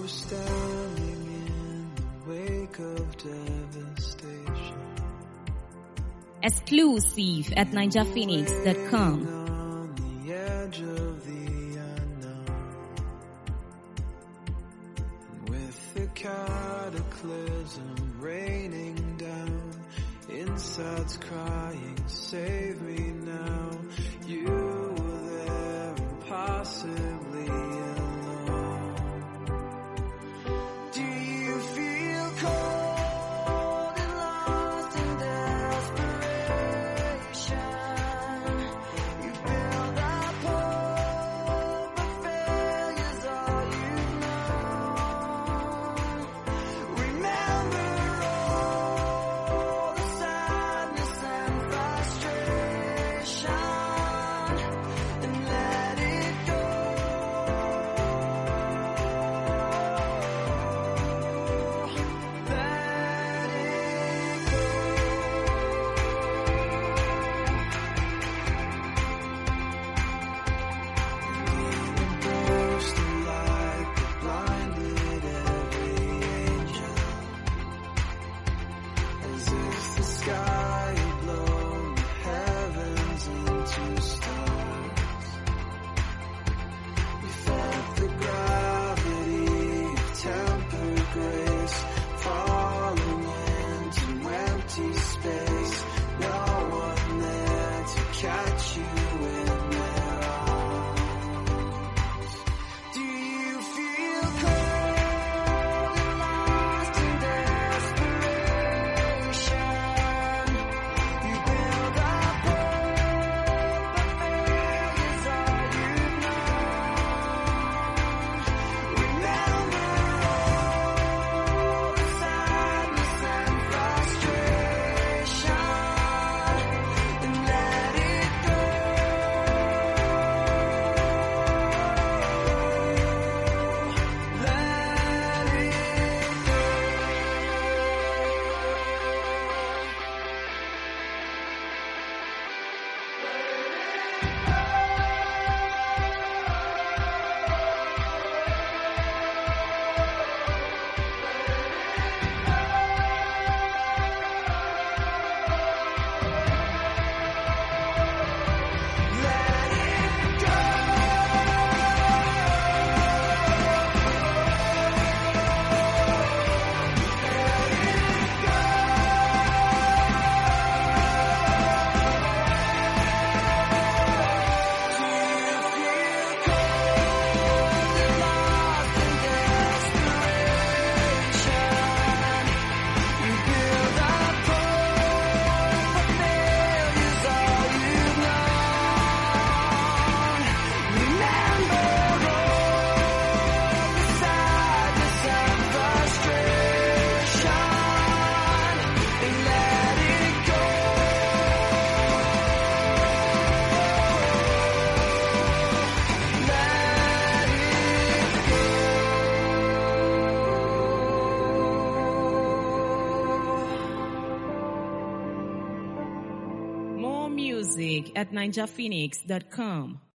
standing in the wake of devastation. Exclusive at ninjaphoenix.com. On the edge of the unknown, and with the cataclysm raining down, inside's crying, save me now. You were there, impossibly alone. Do you feel cold and lost in desperation? You build up hope, but failure's all you've known. Remember all the sadness and frustration, and let it go. Let it go. Burst of light that blinded every angel, as if the sky had blown the heavens into stars. We felt the gravity of tempered grace falling into empty space. No one there to catch you in their arms. Do you feel cold and lost in desperation? You build up hope, but failure's all you've known. Remember all the sadness and frustration, and let it go. Let it More music at ninjaphoenix.com.